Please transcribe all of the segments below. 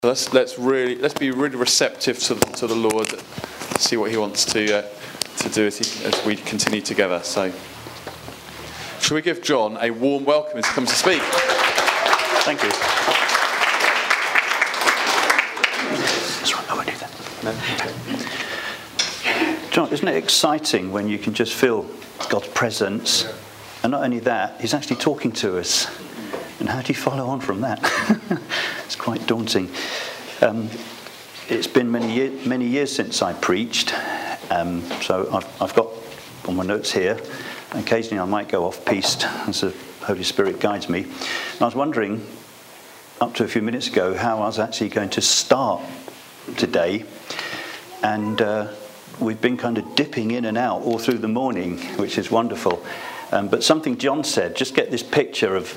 Let's be really receptive to the Lord, see what He wants to do as we continue together. So, shall we give John a warm welcome as he comes to speak? Thank you. That's right. I won't do that. No. John, isn't it exciting when you can just feel God's presence, and not only that, He's actually talking to us? And how do you follow on from that? It's quite daunting. It's been many years since I preached, so I've got on my notes here. Occasionally I might go off-piste as the Holy Spirit guides me. And I was wondering, up to a few minutes ago, how I was actually going to start today. And we've been kind of dipping in and out all through the morning, which is wonderful. But something John said, just get this picture of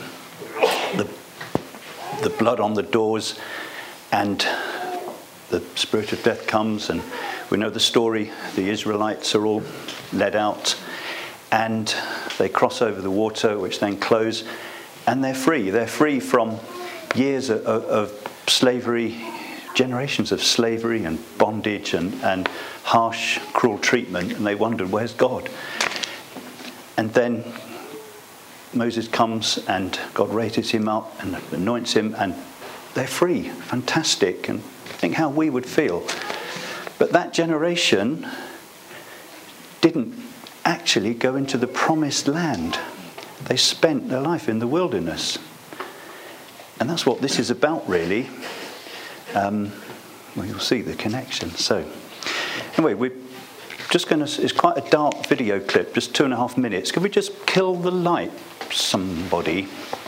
the blood on the doors, and the spirit of death comes, and we know the story. The Israelites are all led out, and they cross over the water, which then close, and they're free. They're free from years of slavery, generations of slavery and bondage and harsh, cruel treatment, and they wondered, where's God? And then Moses comes and God raises him up and anoints him, and they're free. Fantastic. And think how we would feel. But that generation didn't actually go into the promised land. They spent their life in the wilderness. And that's what this is about, really. Well, you'll see the connection. So, anyway, we're just going to, it's quite a dark video clip, just 2.5 minutes. Could we just kill the light, somebody?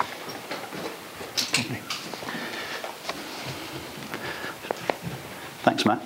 Thanks, Matt.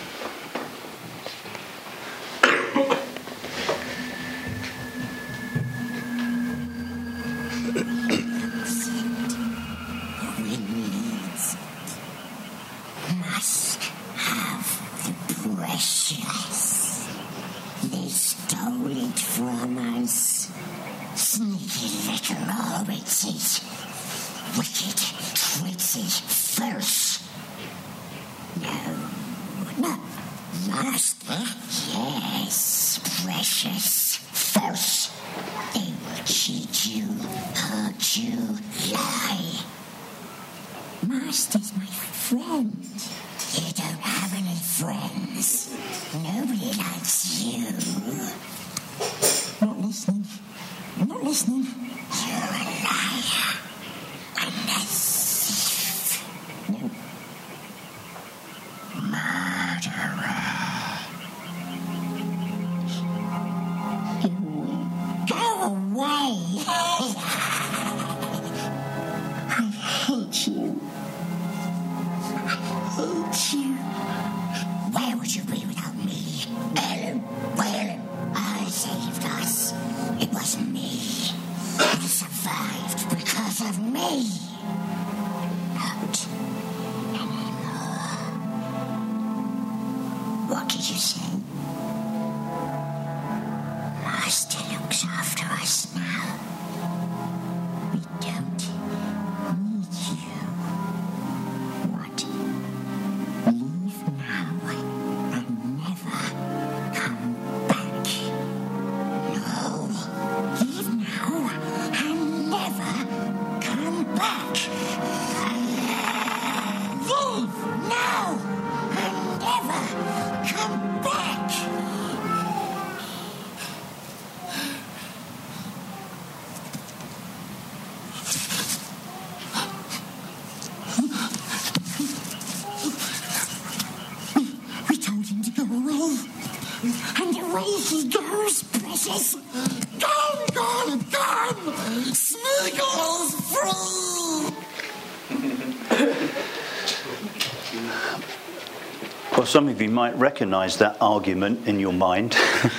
Well, some of you might recognise that argument in your mind.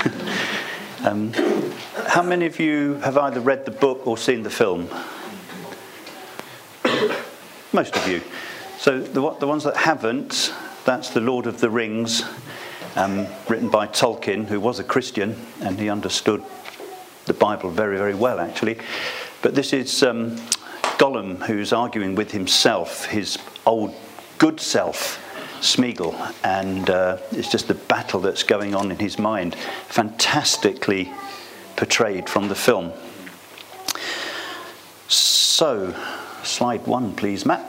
How many of you have either read the book or seen the film? Most of you. So the ones that haven't, that's The Lord of the Rings, written by Tolkien, who was a Christian, and he understood the Bible very, very well, actually. But this is Gollum, who's arguing with himself, his old good self, Smeagol, and it's just the battle that's going on in his mind, fantastically portrayed from the film. So, slide 1 please, Matt.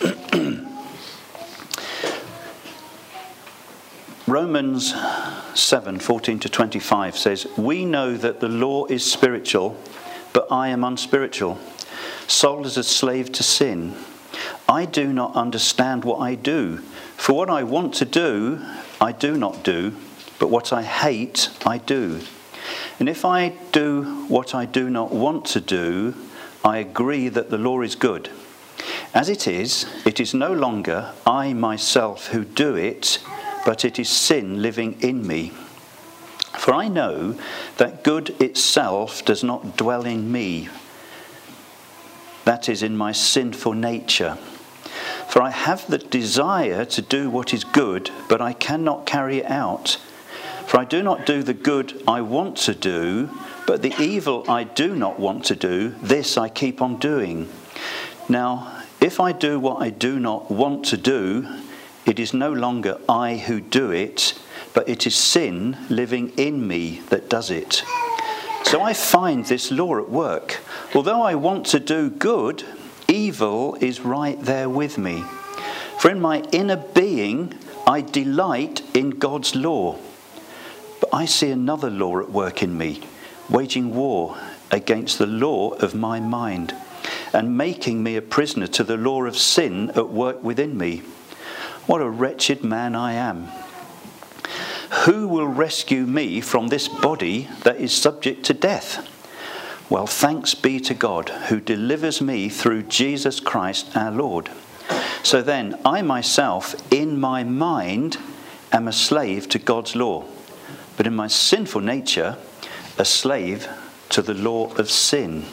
Romans 7:14-25 says, "We know that the law is spiritual, but I am unspiritual, sold as a slave to sin. I do not understand what I do. For what I want to do, I do not do, but what I hate, I do. And if I do what I do not want to do, I agree that the law is good. As it is no longer I myself who do it, but it is sin living in me. For I know that good itself does not dwell in me, that is, in my sinful nature. For I have the desire to do what is good, but I cannot carry it out. For I do not do the good I want to do, but the evil I do not want to do, this I keep on doing. Now, if I do what I do not want to do, it is no longer I who do it, but it is sin living in me that does it. So I find this law at work. Although I want to do good, evil is right there with me. For in my inner being, I delight in God's law. But I see another law at work in me, waging war against the law of my mind, and making me a prisoner to the law of sin at work within me. What a wretched man I am. Who will rescue me from this body that is subject to death? Well, thanks be to God who delivers me through Jesus Christ our Lord. So then, I myself, in my mind, am a slave to God's law, but in my sinful nature, a slave to the law of sin.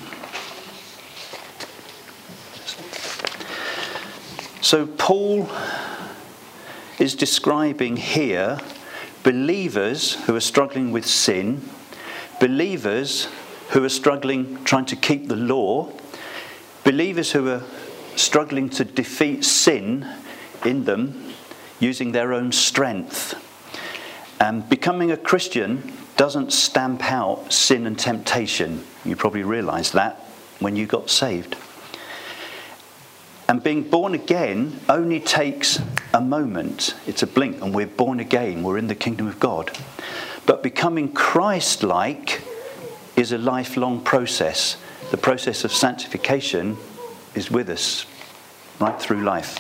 So Paul is describing here believers who are struggling with sin, believers who are struggling trying to keep the law, believers who are struggling to defeat sin in them using their own strength. Becoming a Christian doesn't stamp out sin and temptation. You probably realised that when you got saved. And being born again only takes a moment. It's a blink and we're born again. We're in the kingdom of God. But becoming Christ-like is a lifelong process. The process of sanctification is with us right through life.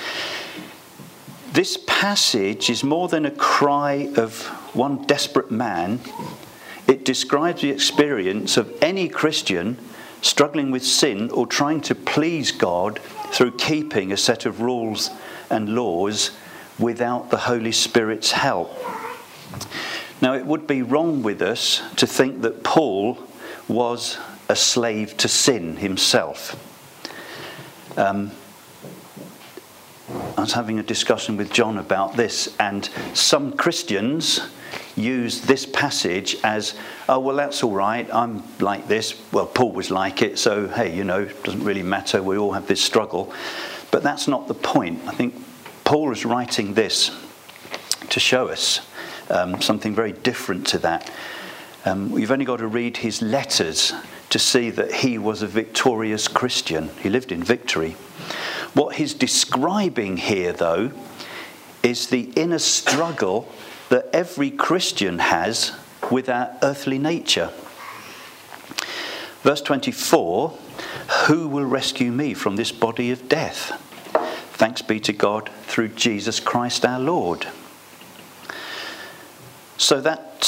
This passage is more than a cry of one desperate man. It describes the experience of any Christian struggling with sin or trying to please God through keeping a set of rules and laws without the Holy Spirit's help. Now, it would be wrong with us to think that Paul was a slave to sin himself. I was having a discussion with John about this, and some Christians use this passage as, oh, well, that's all right, I'm like this. Well, Paul was like it, so, hey, it doesn't really matter, we all have this struggle. But that's not the point. I think Paul is writing this to show us something very different to that. You've only got to read his letters to see that he was a victorious Christian. He lived in victory. What he's describing here, though, is the inner struggle that every Christian has with our earthly nature. Verse 24, who will rescue me from this body of death? Thanks be to God through Jesus Christ our Lord. So that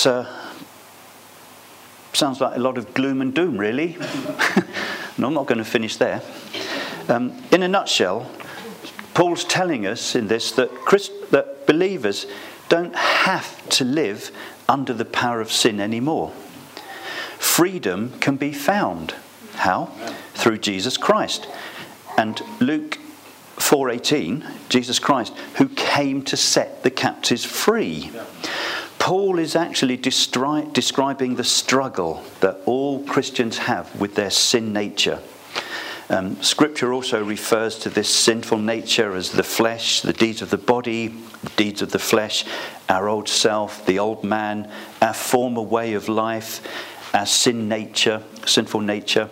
sounds like a lot of gloom and doom, really. No, I'm not going to finish there. In a nutshell, Paul's telling us in this that believers don't have to live under the power of sin anymore. Freedom can be found. How? Through Jesus Christ. And Luke 4:18, Jesus Christ, who came to set the captives free. Paul is actually describing the struggle that all Christians have with their sin nature. Scripture also refers to this sinful nature as the flesh, the deeds of the body, the deeds of the flesh, our old self, the old man, our former way of life, our sinful nature.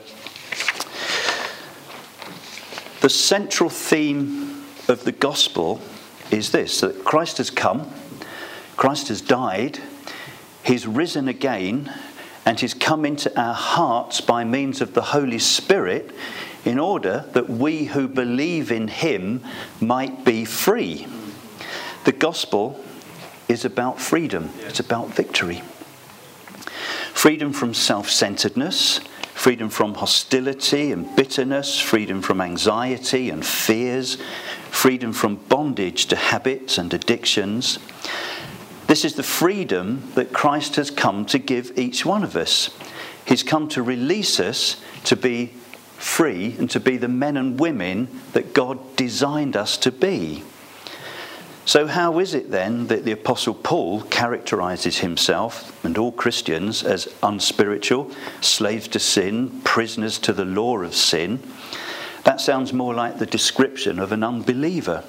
The central theme of the gospel is this, that Christ has come, Christ has died, he's risen again, and he's come into our hearts by means of the Holy Spirit in order that we who believe in him might be free. The gospel is about freedom. It's about victory. Freedom from self-centeredness, freedom from hostility and bitterness, freedom from anxiety and fears, freedom from bondage to habits and addictions. This is the freedom that Christ has come to give each one of us. He's come to release us to be free and to be the men and women that God designed us to be. So how is it then that the Apostle Paul characterizes himself and all Christians as unspiritual, slaves to sin, prisoners to the law of sin? That sounds more like the description of an unbeliever.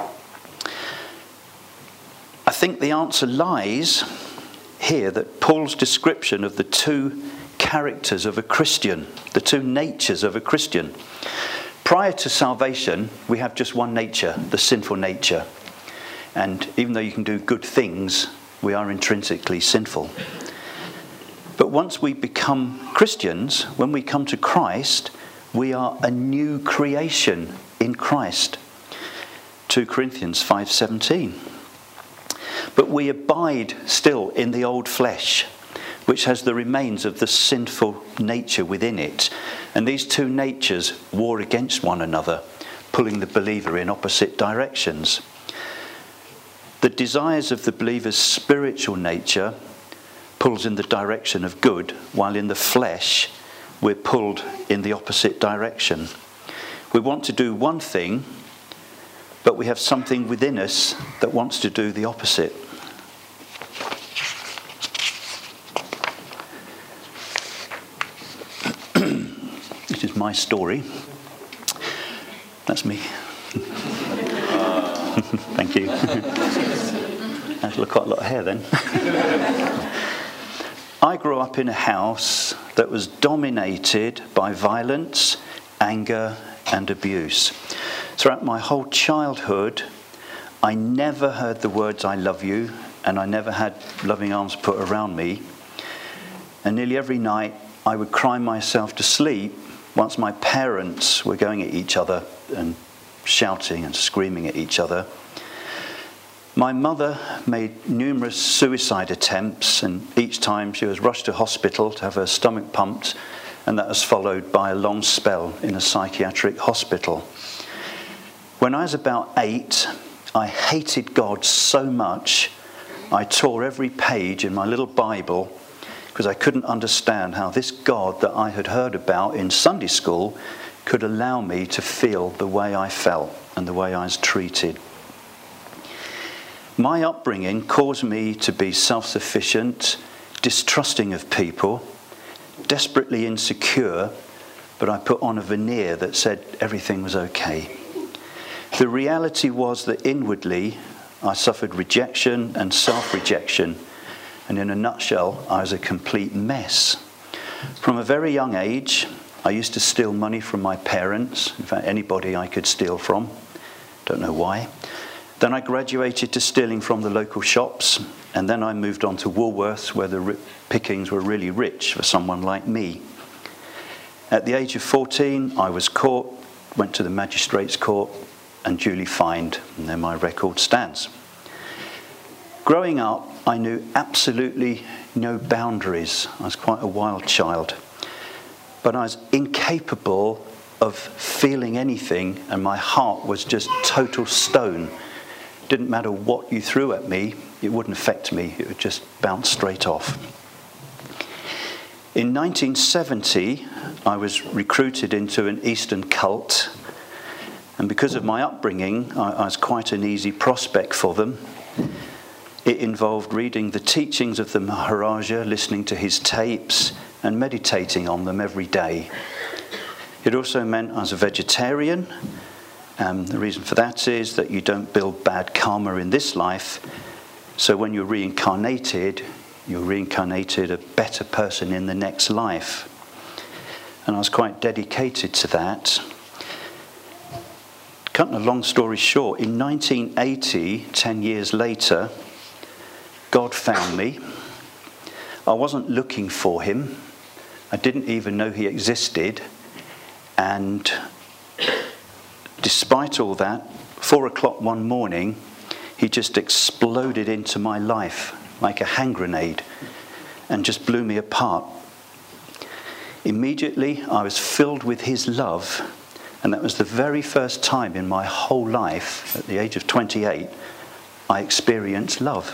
I think the answer lies here, that Paul's description of the two characters of a Christian, the two natures of a Christian. Prior to salvation, we have just one nature, the sinful nature. And even though you can do good things, we are intrinsically sinful. But once we become Christians, when we come to Christ, we are a new creation in Christ. 2 Corinthians 5:17. But we abide still in the old flesh, which has the remains of the sinful nature within it. And these two natures war against one another, pulling the believer in opposite directions. The desires of the believer's spiritual nature pulls in the direction of good, while in the flesh we're pulled in the opposite direction. We want to do one thing, but we have something within us that wants to do the opposite. This is my story. That's me. Thank you. That's quite a lot of hair then. I grew up in a house that was dominated by violence, anger, and abuse. Throughout my whole childhood, I never heard the words "I love you," and I never had loving arms put around me. And nearly every night, I would cry myself to sleep once my parents were going at each other and shouting and screaming at each other. My mother made numerous suicide attempts, and each time she was rushed to hospital to have her stomach pumped, and that was followed by a long spell in a psychiatric hospital. When I was about 8, I hated God so much, I tore every page in my little Bible because I couldn't understand how this God that I had heard about in Sunday school could allow me to feel the way I felt and the way I was treated. My upbringing caused me to be self-sufficient, distrusting of people, desperately insecure, but I put on a veneer that said everything was okay. The reality was that inwardly I suffered rejection and self-rejection, and in a nutshell, I was a complete mess. From a very young age, I used to steal money from my parents, in fact anybody I could steal from, don't know why. Then I graduated to stealing from the local shops, and then I moved on to Woolworths, where the pickings were really rich for someone like me. At the age of 14, I was caught, went to the magistrate's court, and duly fined, and there my record stands. Growing up, I knew absolutely no boundaries. I was quite a wild child. But I was incapable of feeling anything, and my heart was just total stone. Didn't matter what you threw at me, it wouldn't affect me. It would just bounce straight off. In 1970, I was recruited into an Eastern cult, and because of my upbringing, I was quite an easy prospect for them. It involved reading the teachings of the Maharaja, listening to his tapes, and meditating on them every day. It also meant I was a vegetarian. The reason for that is that you don't build bad karma in this life. So when you're reincarnated a better person in the next life. And I was quite dedicated to that. Cutting a long story short, in 1980, 10 years later, God found me. I wasn't looking for him. I didn't even know he existed. And despite all that, 4 o'clock one morning, he just exploded into my life like a hand grenade and just blew me apart. Immediately, I was filled with his love, and that was the very first time in my whole life, at the age of 28, I experienced love.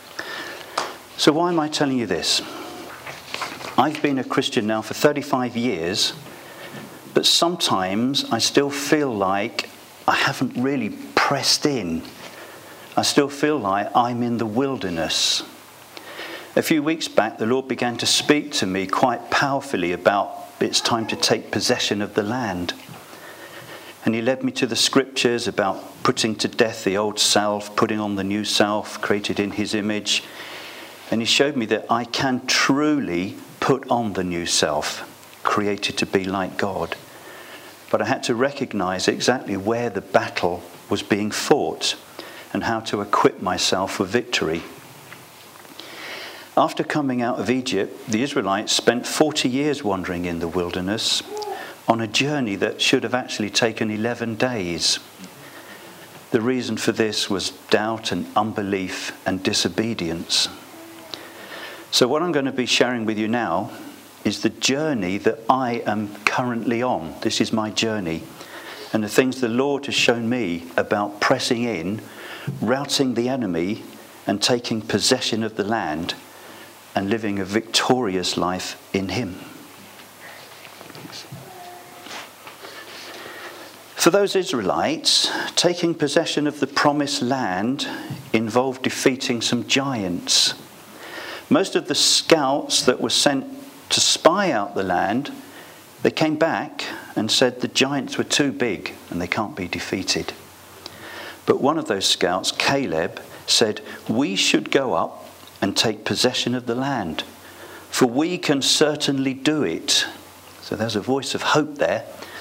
So why am I telling you this? I've been a Christian now for 35 years, but sometimes I still feel like I haven't really pressed in. I still feel like I'm in the wilderness. A few weeks back, the Lord began to speak to me quite powerfully about it's time to take possession of the land. And he led me to the scriptures about putting to death the old self, putting on the new self, created in his image. And he showed me that I can truly put on the new self, created to be like God. But I had to recognize exactly where the battle was being fought and how to equip myself for victory. After coming out of Egypt, the Israelites spent 40 years wandering in the wilderness on a journey that should have actually taken 11 days. The reason for this was doubt and unbelief and disobedience. So what I'm going to be sharing with you now is the journey that I am currently on. This is my journey. And the things the Lord has shown me about pressing in, routing the enemy, and taking possession of the land, and living a victorious life in him. For those Israelites, taking possession of the promised land involved defeating some giants. Most of the scouts that were sent to spy out the land, they came back and said the giants were too big and they can't be defeated. But one of those scouts, Caleb, said, "We should go up and take possession of the land, for we can certainly do it." So there's a voice of hope there.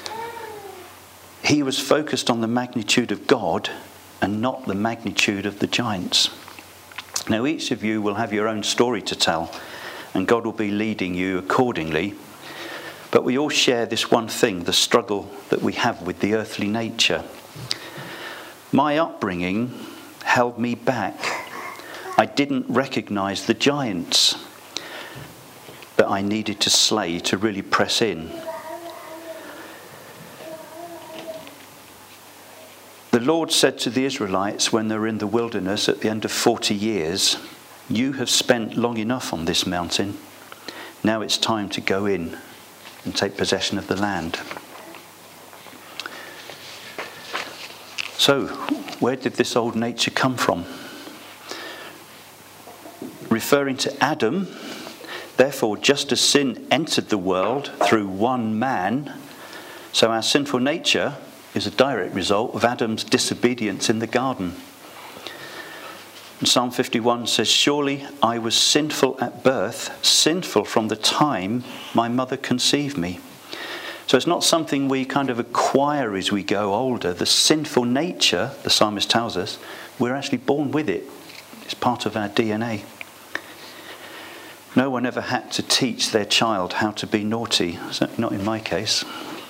He was focused on the magnitude of God and not the magnitude of the giants. Now each of you will have your own story to tell, and God will be leading you accordingly. But we all share this one thing, the struggle that we have with the earthly nature. My upbringing held me back. I didn't recognize the giants that I needed to slay to really press in. The Lord said to the Israelites when they were in the wilderness at the end of 40 years, "You have spent long enough on this mountain. Now it's time to go in and take possession of the land." So, where did this old nature come from? Referring to Adam, therefore, just as sin entered the world through one man, so our sinful nature is a direct result of Adam's disobedience in the garden. And Psalm 51 says, "Surely I was sinful at birth, sinful from the time my mother conceived me." So it's not something we kind of acquire as we go older. The sinful nature, the psalmist tells us, we're actually born with it. It's part of our DNA. No one ever had to teach their child how to be naughty. Certainly not in my case.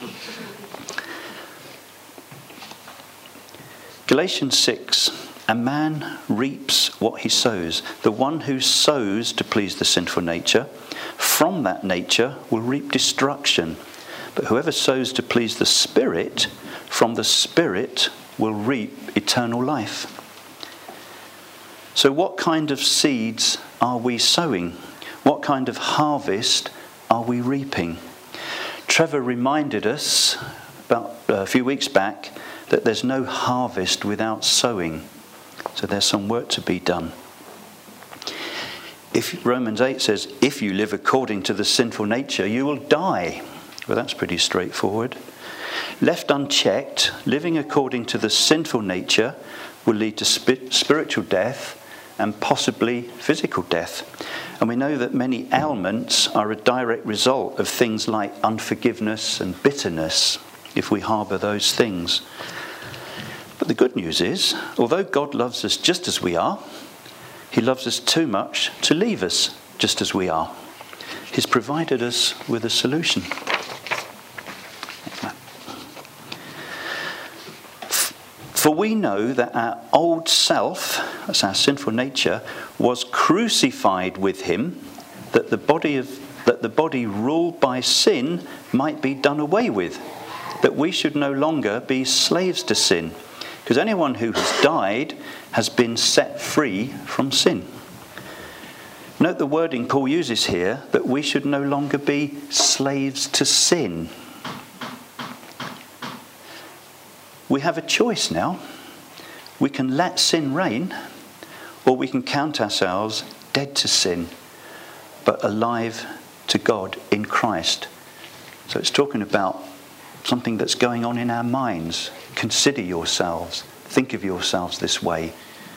Galatians 6, "A man reaps what he sows. The one who sows to please the sinful nature, from that nature will reap destruction. But whoever sows to please the Spirit, from the Spirit will reap eternal life." So what kind of seeds are we sowing? What kind of harvest are we reaping? Trevor reminded us about a few weeks back that there's no harvest without sowing. So there's some work to be done. If Romans 8 says, "If you live according to the sinful nature, you will die." Well, that's pretty straightforward. Left unchecked, living according to the sinful nature will lead to spiritual death and possibly physical death. And we know that many ailments are a direct result of things like unforgiveness and bitterness, if we harbour those things. But the good news is, although God loves us just as we are, he loves us too much to leave us just as we are. He's provided us with a solution. For we know that our old self, that's our sinful nature, was crucified with him, that the body ruled by sin might be done away with, that we should no longer be slaves to sin. Because anyone who has died has been set free from sin. Note the wording Paul uses here, that we should no longer be slaves to sin. We have a choice now. We can let sin reign, or we can count ourselves dead to sin, but alive to God in Christ. So it's talking about something that's going on in our minds. Consider yourselves. Think of yourselves this way.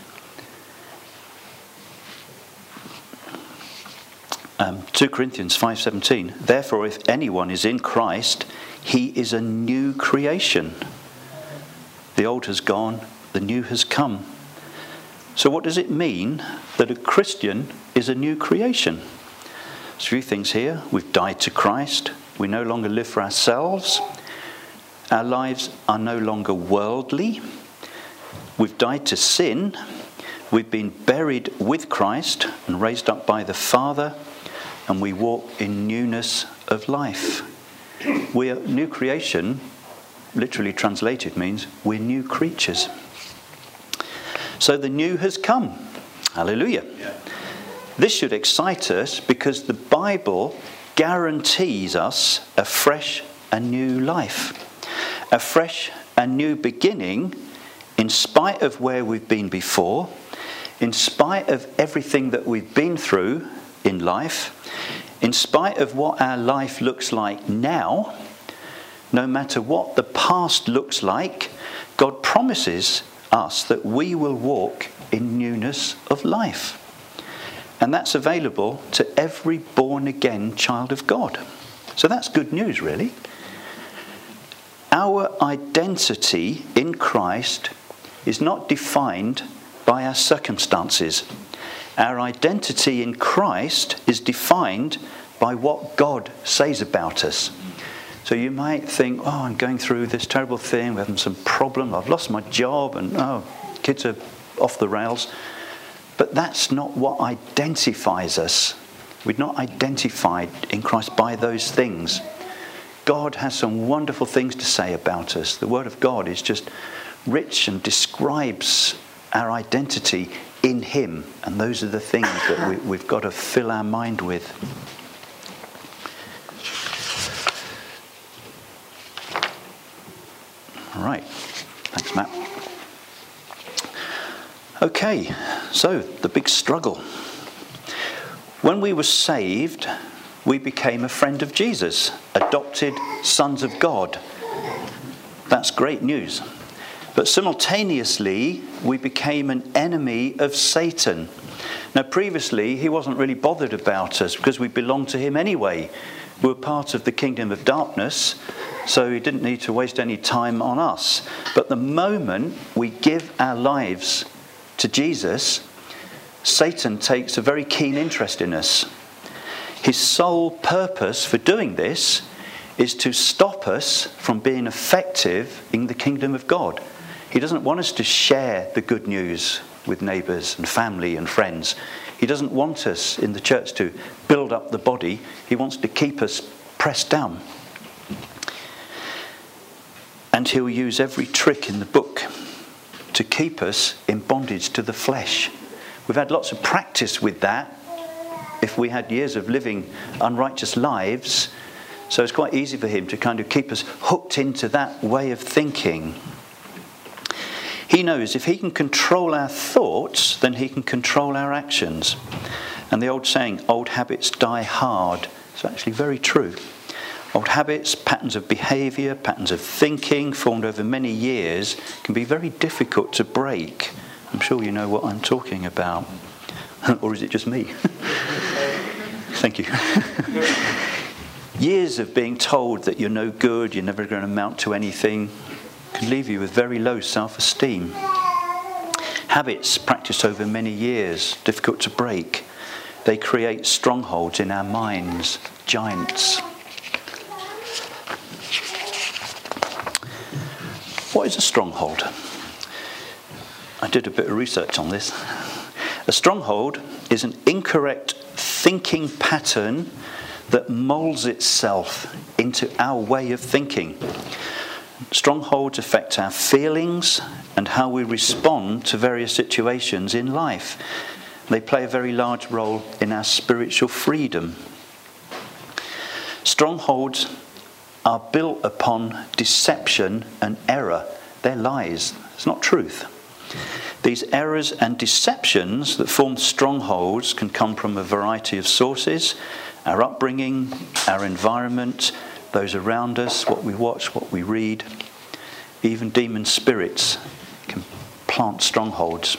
Um, 2 Corinthians 5:17. Therefore, if anyone is in Christ, he is a new creation. The old has gone, the new has come. So what does it mean that a Christian is a new creation? There's a few things here. We've died to Christ. We no longer live for ourselves. Our lives are no longer worldly. We've died to sin. We've been buried with Christ and raised up by the Father. And we walk in newness of life. We are new creation. Literally translated means we're new creatures. So the new has come. Hallelujah. Yeah. This should excite us because the Bible guarantees us a fresh and new life. A fresh and new beginning in spite of where we've been before, in spite of everything that we've been through in life, in spite of what our life looks like now. No matter what the past looks like, God promises us that we will walk in newness of life. And that's available to every born-again child of God. So that's good news, really. Our identity in Christ is not defined by our circumstances. Our identity in Christ is defined by what God says about us. So you might think, oh, I'm going through this terrible thing, we're having some problem, I've lost my job, and kids are off the rails. But that's not what identifies us. We're not identified in Christ by those things. God has some wonderful things to say about us. The Word of God is just rich and describes our identity in Him. And those are the things that we've got to fill our mind with. All right. Thanks, Matt. Okay, so the big struggle. When we were saved, we became a friend of Jesus, adopted sons of God. That's great news. But simultaneously, we became an enemy of Satan. Now, previously, he wasn't really bothered about us because we belonged to him anyway. We were part of the kingdom of darkness, so he didn't need to waste any time on us. But the moment we give our lives to Jesus, Satan takes a very keen interest in us. His sole purpose for doing this is to stop us from being effective in the kingdom of God. He doesn't want us to share the good news with neighbours and family and friends. He doesn't want us in the church to build up the body. He wants to keep us pressed down. And he'll use every trick in the book to keep us in bondage to the flesh. We've had lots of practice with that if we had years of living unrighteous lives. So it's quite easy for him to kind of keep us hooked into that way of thinking. He knows if he can control our thoughts, then he can control our actions. And the old saying, old habits die hard, is actually very true. Old habits, patterns of behaviour, patterns of thinking formed over many years can be very difficult to break. I'm sure you know what I'm talking about. Or is it just me? Thank you. Years of being told that you're no good, you're never going to amount to anything, can leave you with very low self-esteem. Habits practiced over many years, difficult to break. They create strongholds in our minds, giants. What is a stronghold? I did a bit of research on this. A stronghold is an incorrect thinking pattern that molds itself into our way of thinking. Strongholds affect our feelings and how we respond to various situations in life. They play a very large role in our spiritual freedom. Strongholds are built upon deception and error. They're lies. It's not truth. These errors and deceptions that form strongholds can come from a variety of sources: our upbringing, our environment, those around us, what we watch, what we read. Even demon spirits can plant strongholds.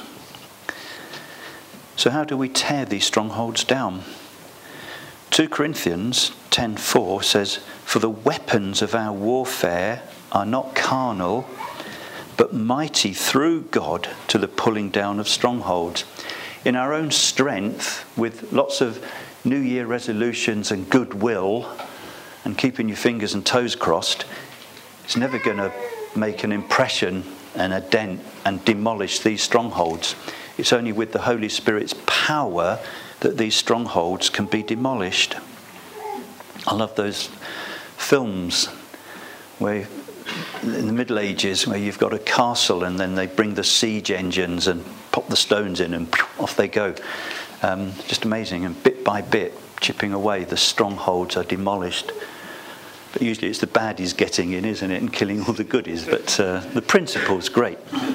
So how do we tear these strongholds down? 2 Corinthians 10:4 says, "For the weapons of our warfare are not carnal, but mighty through God to the pulling down of strongholds." In our own strength, with lots of New Year resolutions and goodwill and keeping your fingers and toes crossed, it's never going to make an impression and a dent and demolish these strongholds. It's only with the Holy Spirit's power that these strongholds can be demolished. I love those films where in the Middle Ages where you've got a castle and then they bring the siege engines and pop the stones in and off they go. Just amazing. And bit by bit, chipping away, the strongholds are demolished. But usually it's the baddies getting in, isn't it, and killing all the goodies. But the principle's great.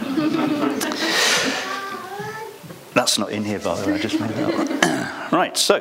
That's not in here, by the way. I just made that up. Right, so,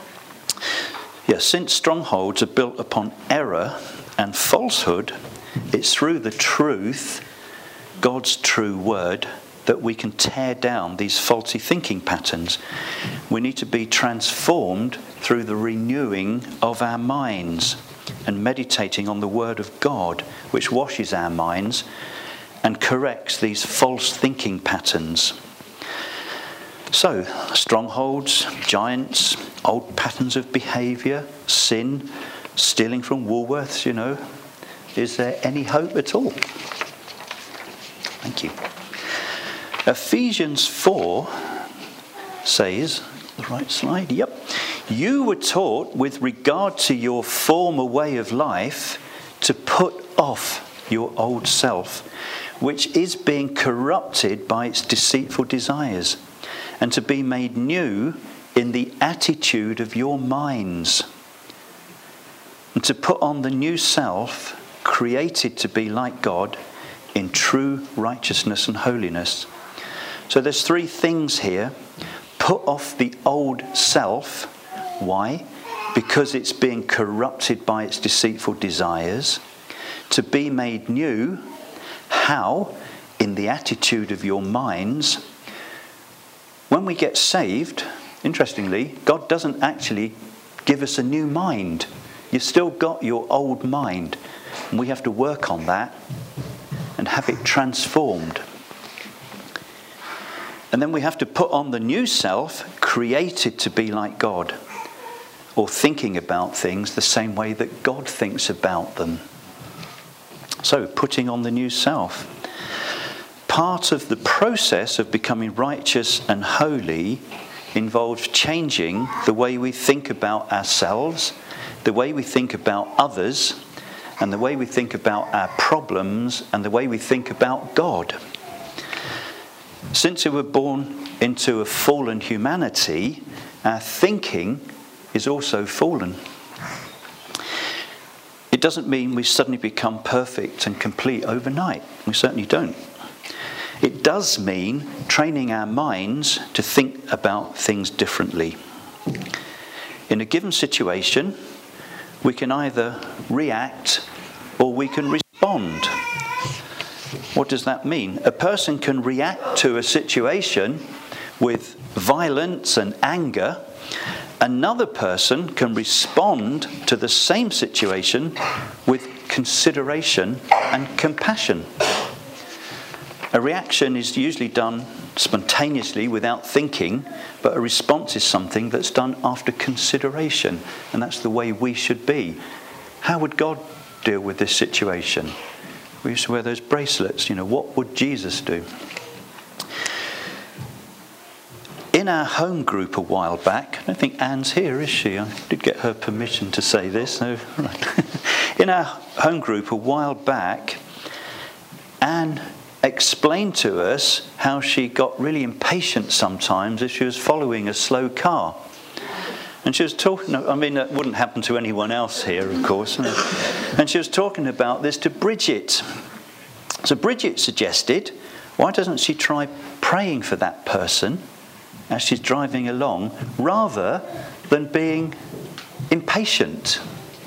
since strongholds are built upon error and falsehood, it's through the truth, God's true word, that we can tear down these faulty thinking patterns. We need to be transformed through the renewing of our minds and meditating on the word of God, which washes our minds and corrects these false thinking patterns. So, strongholds, giants, old patterns of behaviour, sin, stealing from Woolworths, Is there any hope at all? Thank you. Ephesians 4 says, the right slide, "You were taught with regard to your former way of life to put off your old self, which is being corrupted by its deceitful desires, and to be made new in the attitude of your minds, and to put on the new self, created to be like God in true righteousness and holiness." So there's 3 things here. Put off the old self. Why? Because it's being corrupted by its deceitful desires. To be made new. How? In the attitude of your minds. When we get saved, interestingly, God doesn't actually give us a new mind. You've still got your old mind. And we have to work on that and have it transformed. And then we have to put on the new self, created to be like God, or thinking about things the same way that God thinks about them. So, putting on the new self. Part of the process of becoming righteous and holy involves changing the way we think about ourselves, the way we think about others, and the way we think about our problems, and the way we think about God. Since we were born into a fallen humanity, our thinking is also fallen. It doesn't mean we suddenly become perfect and complete overnight. We certainly don't. It does mean training our minds to think about things differently. In a given situation, We can either react or we can respond. What does that mean? A person can react to a situation with violence and anger. Another person can respond to the same situation with consideration and compassion. A reaction is usually done spontaneously without thinking, but a response is something that's done after consideration, and that's the way we should be. How would God deal with this situation? We used to wear those bracelets, what would Jesus do? In our home group a while back, I don't think Anne's here, is she? I did get her permission to say this. So, right. In our home group a while back, Anne explained to us how she got really impatient sometimes if she was following a slow car. And she was talking, that wouldn't happen to anyone else here, of course. And she was talking about this to Bridget. So Bridget suggested, why doesn't she try praying for that person as she's driving along, rather than being impatient?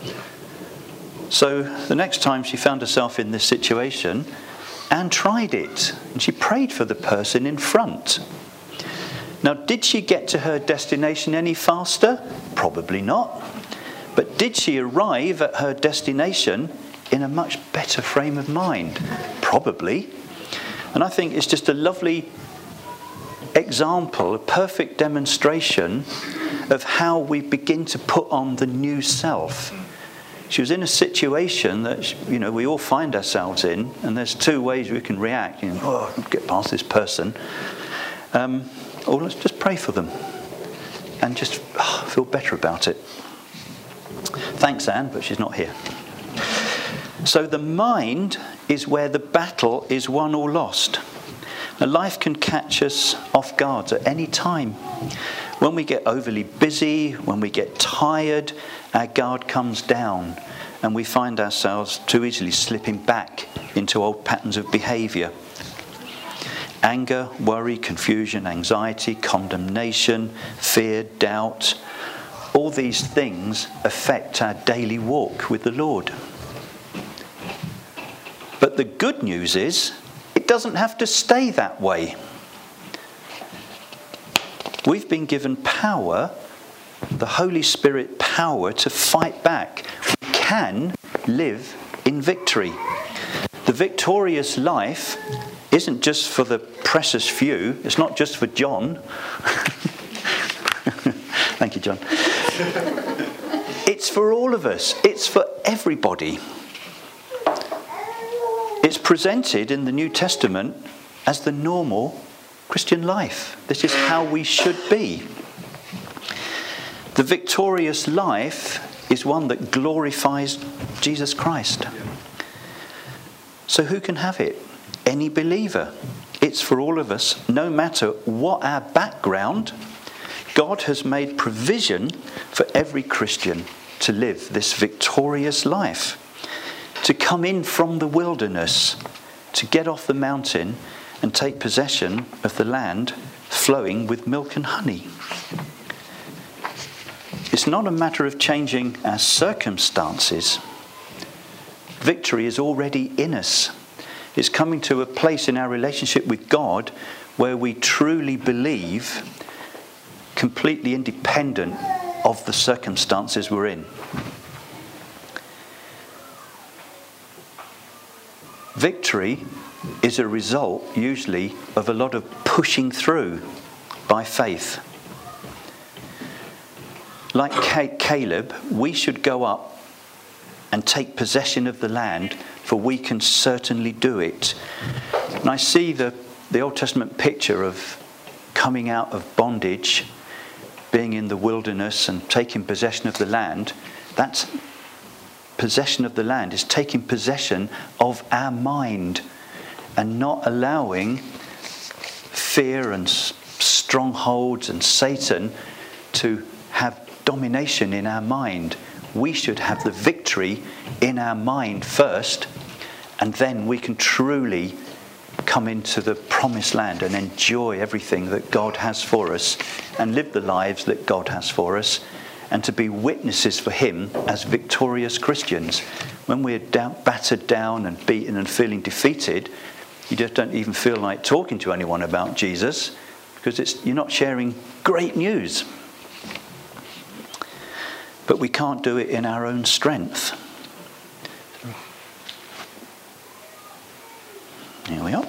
So the next time she found herself in this situation, Anne tried it, and she prayed for the person in front. Now, did she get to her destination any faster? Probably not. But did she arrive at her destination in a much better frame of mind? Probably. And I think it's just a lovely example, a perfect demonstration of how we begin to put on the new self. She was in a situation that we all find ourselves in, and there's two ways we can react. Get past this person, or let's just pray for them and just feel better about it. Thanks, Anne, but she's not here. So the mind is where the battle is won or lost. Now, life can catch us off guard at any time. When we get overly busy, when we get tired, our guard comes down and we find ourselves too easily slipping back into old patterns of behaviour. Anger, worry, confusion, anxiety, condemnation, fear, doubt, all these things affect our daily walk with the Lord. But the good news is, it doesn't have to stay that way. We've been given power, the Holy Spirit power, to fight back. We can live in victory. The victorious life isn't just for the precious few. It's not just for John. Thank you, John. It's for all of us. It's for everybody. It's presented in the New Testament as the normal Christian life. This is how we should be. The victorious life is one that glorifies Jesus Christ. So who can have it? Any believer. It's for all of us, no matter what our background. God has made provision for every Christian to live this victorious life, to come in from the wilderness, to get off the mountain and take possession of the land flowing with milk and honey. It's not a matter of changing our circumstances. Victory is already in us. It's coming to a place in our relationship with God where we truly believe, completely independent of the circumstances we're in. Victory is a result, usually, of a lot of pushing through by faith. Like Caleb, we should go up and take possession of the land, for we can certainly do it. And I see the Old Testament picture of coming out of bondage, being in the wilderness and taking possession of the land. That's possession of the land is taking possession of our mind and not allowing fear and strongholds and Satan to have domination in our mind. We should have the victory in our mind first, and then we can truly come into the promised land and enjoy everything that God has for us and live the lives that God has for us and to be witnesses for him as victorious Christians. When we're battered down and beaten and feeling defeated, you just don't even feel like talking to anyone about Jesus, because you're not sharing great news. But we can't do it in our own strength. Here we are.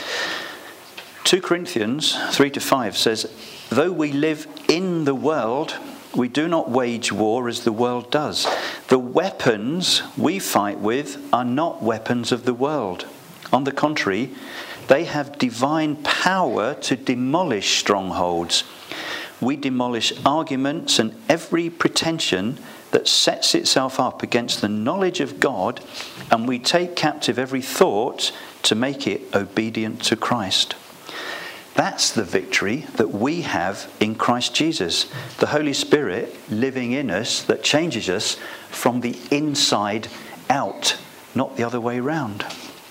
2 Corinthians 3-5 says, though we live in the world, we do not wage war as the world does. The weapons we fight with are not weapons of the world. On the contrary, they have divine power to demolish strongholds. We demolish arguments and every pretension that sets itself up against the knowledge of God, and we take captive every thought to make it obedient to Christ. That's the victory that we have in Christ Jesus. The Holy Spirit living in us that changes us from the inside out, not the other way around.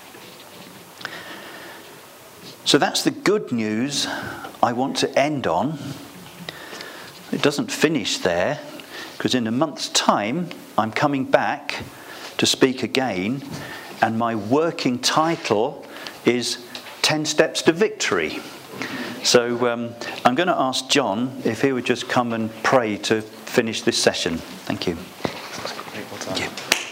So that's the good news I want to end on. It doesn't finish there, because in a month's time I'm coming back to speak again, and my working title is 10 Steps to Victory. So I'm going to ask John if he would just come and pray to finish this session. Thank you. Thank you.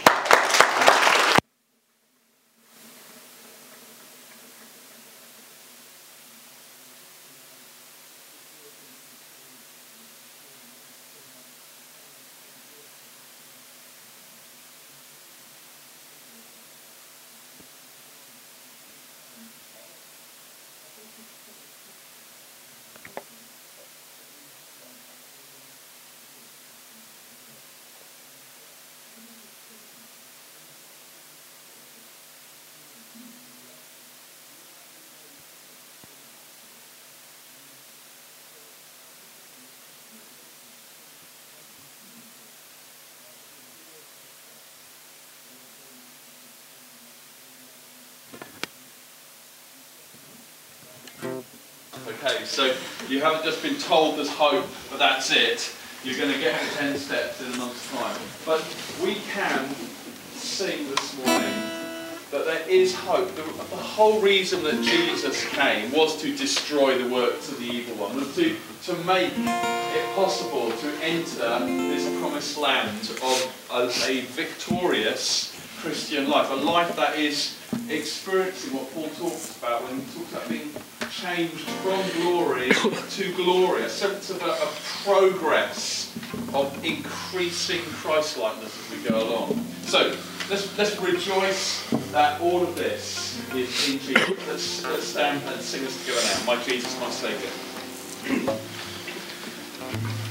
Okay, so you haven't just been told there's hope, but that's it. You're going to get the 10 steps in a month's time. But we can sing this morning that there is hope. The whole reason that Jesus came was to destroy the works of the evil one, was to make it possible to enter this promised land of a victorious Christian life, a life that is experiencing what Paul talks about when he talks about being changed from glory to glory, a sense of a progress of increasing Christ-likeness as we go along. So let's rejoice that all of this is in Jesus. Let's stand and sing this together now. My Jesus, my Saviour.